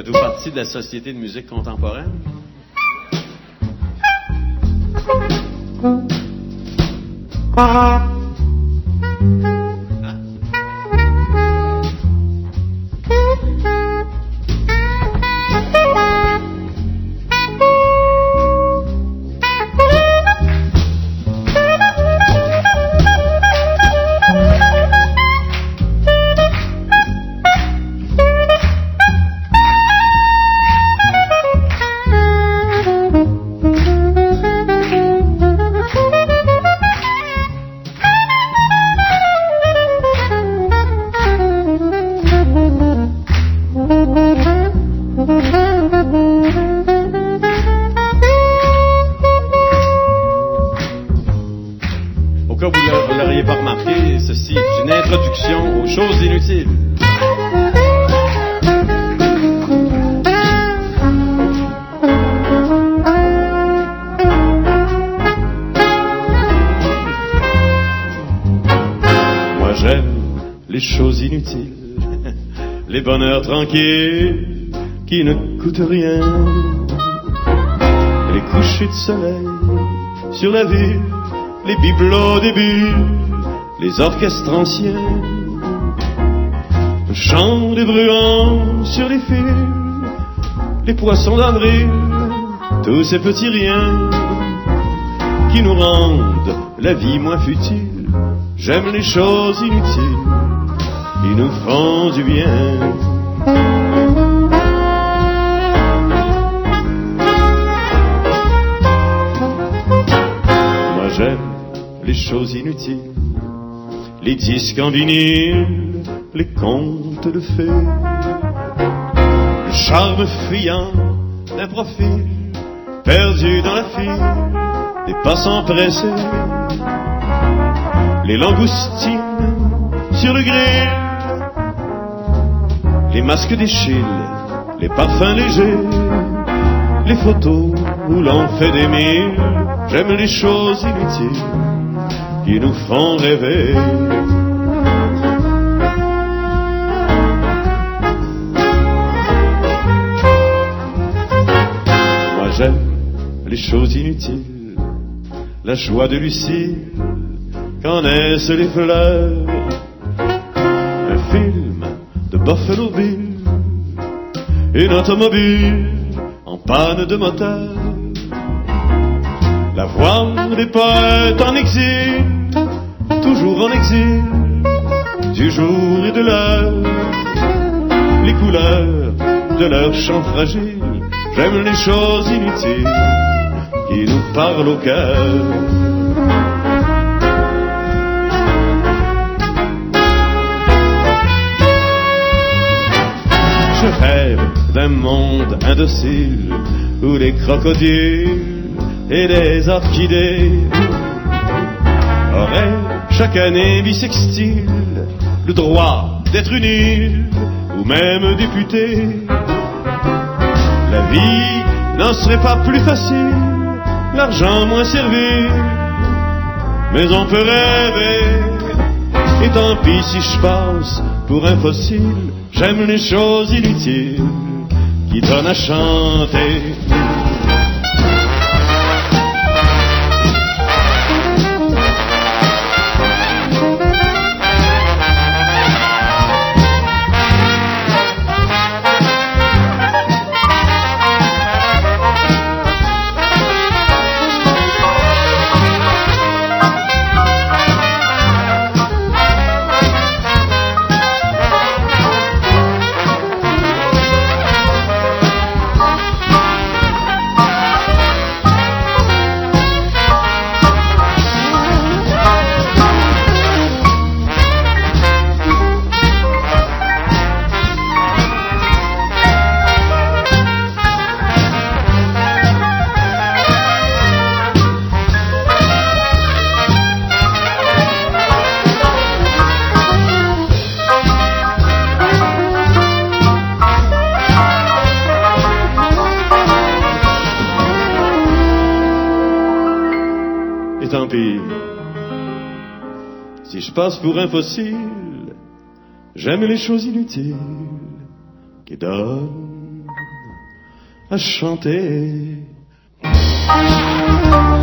Faites-vous partie de la Société de musique contemporaine? Les bonheurs tranquilles qui ne coûtent rien, les couchers de soleil sur la ville, les bibelots des bulles, les orchestres anciens, le chant des bruants sur les fils, les poissons d'avril, tous ces petits riens qui nous rendent la vie moins futile. J'aime les choses inutiles qui nous font du bien. Moi j'aime les choses inutiles, les disques en vinyle, les contes de fées, le charme fuyant d'un profil perdu dans la file des passants pressés, les langoustines sur le grill, les masques d'Échille, les parfums légers, les photos où l'on fait des milles. J'aime les choses inutiles qui nous font rêver. Moi j'aime les choses inutiles, la joie de Lucille quand naissent les fleurs, un film de Buffalo Bill, une automobile en panne de moteur, la voix des poètes en exil, toujours en exil, du jour et de l'heure, les couleurs de leurs chants fragiles. J'aime les choses inutiles qui nous parlent au cœur. Je rêve d'un monde indocile où les crocodiles et les orchidées auraient chaque année bissextile le droit d'être une île ou même député. La vie n'en serait pas plus facile, l'argent moins servile, mais on peut rêver. Et tant pis si je passe pour un fossile, j'aime les choses inutiles qui donnent à chanter. Tant pis si je passe pour un fossile, j'aime les choses inutiles qui donnent à chanter.